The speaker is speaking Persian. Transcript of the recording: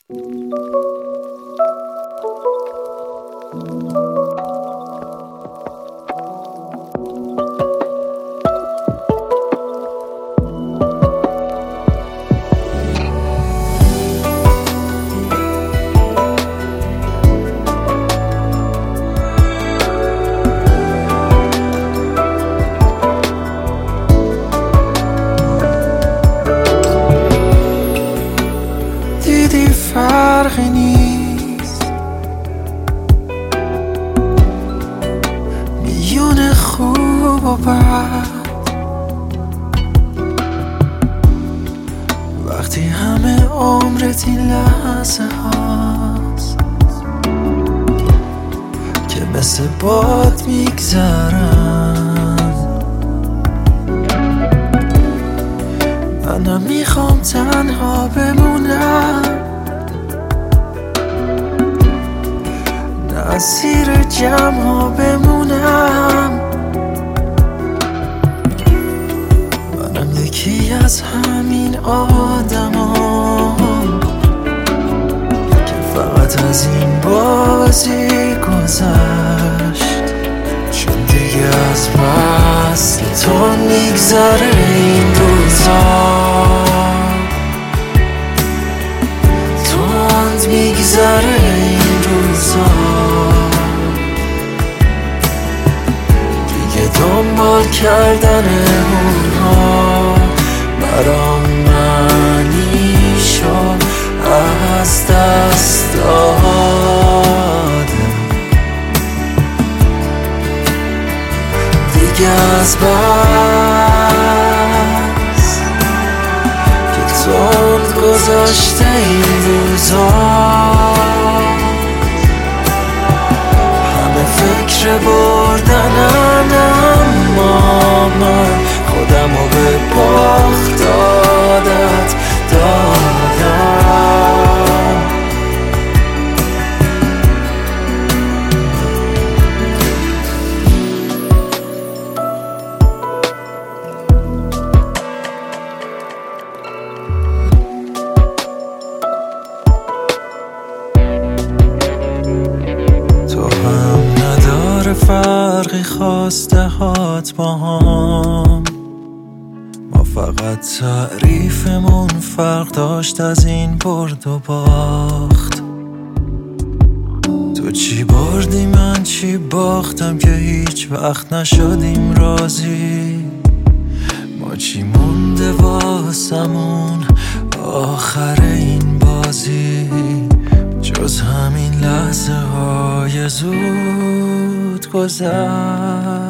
دیدی فرقی نیست میون خوب و بد، وقتی همه عمرت این لحظه هاست که مثل باد میگذرن. منم میخوام تنها بمونم، نه زیر جمع ها بمونم. منم یکی از همین آدمام که فقط از این بازی گذشت، چون دیگه از بس تو میگذره این روزا، تند میگذره این روزا. دیگه دنبال کردن اونها برام معنی شد از دست دادم. دیگه از بس که تند گذاشته این روزا، همه فکر بردنن، اما من خودمو به باخت عادت دادم. تو هم نداره فرقی خواسته هات با هم، ما فقط تعریفمون فرق داشت از این برد و باخت. تو چی بردی من چی باختم که هیچ وقت نشدیم راضی. ما چی مونده واسمون آخر این بازی، جز همین لحظه های زود گذشت.